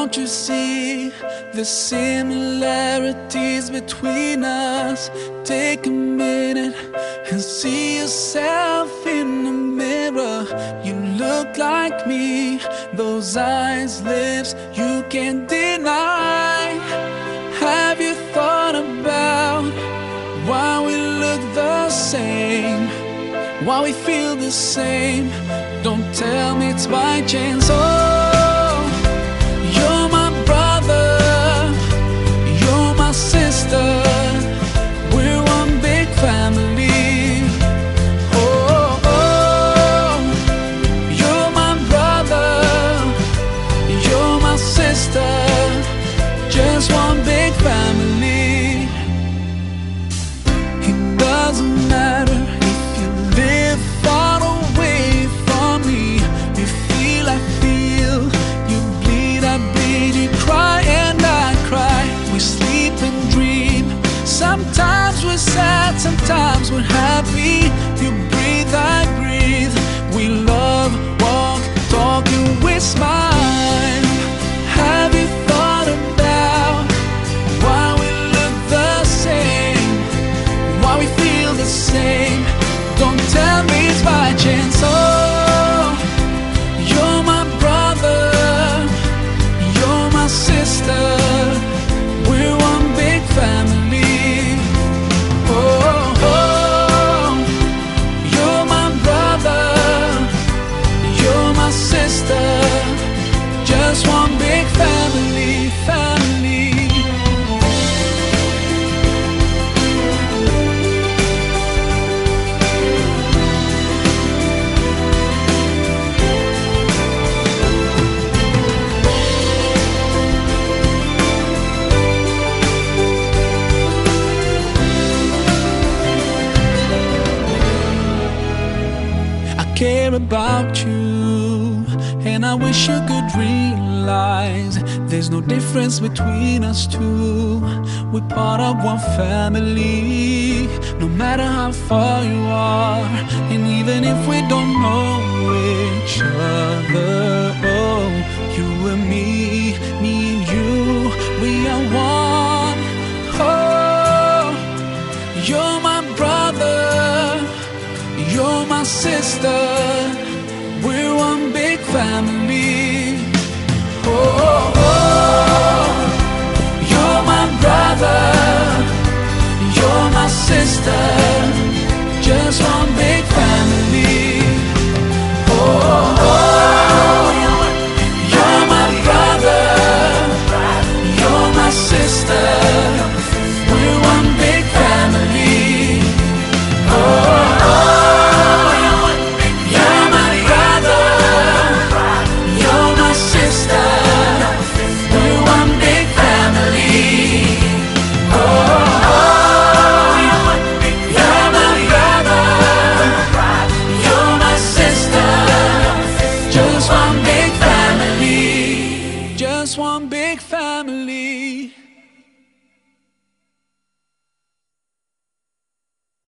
Don't you see the similarities between us? Take a minute and see yourself in the mirror. You look like me, those eyes, lips, you can't deny. Have you thought about why we look the same? Why we feel the same? Don't tell me it's by chance. Oh, you're my brother, you're my sister, we're one big family. Oh, oh, you're my brother, you're my sister, just one big family. It doesn't matter if you live far away from me. You feel, I feel, you bleed, I bleed, you cry and I cry. We sleep and dream, sometimes we're sad, sometimes we're happy. You breathe, I breathe, we love, walk, talk and we smile. Have you thought about why we look the same? Why we feel the same? Don't tell me it's by chance. Oh, you're my brother, you're my sister, we're one big family. Oh, oh, you're my brother, you're my sister, just one big family, family. I care about you, and I wish you could realize there's no difference between us two. We're part of one family, no matter how far you are, and even if we don't know each other. Oh, you and me and you, we are one. Oh, you're my brother, you're my sister, we're one big family. Oh, oh, oh, you're my brother, you're my sister, just one big family. Oh, oh, oh, you're my brother, you're my sister, we're one big family. Oh, oh, just one big family.